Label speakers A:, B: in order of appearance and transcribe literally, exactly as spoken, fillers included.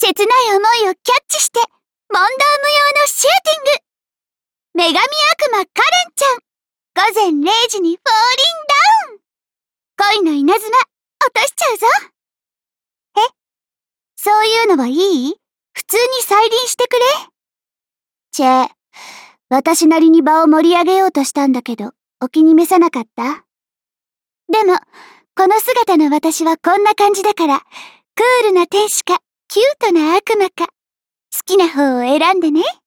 A: 切ない思いをキャッチして、問答無用のシューティング。女神悪魔カレンちゃん、午前れいじにフォーリンダウン。恋の稲妻、落としちゃうぞ。え、そういうのはいい？普通に再臨してくれ。チェ、私なりに場を盛り上げようとしたんだけど、お気に召さなかった？でも、この姿の私はこんな感じだから、クールな天使か、キュートな悪魔か、好きな方を選んでね。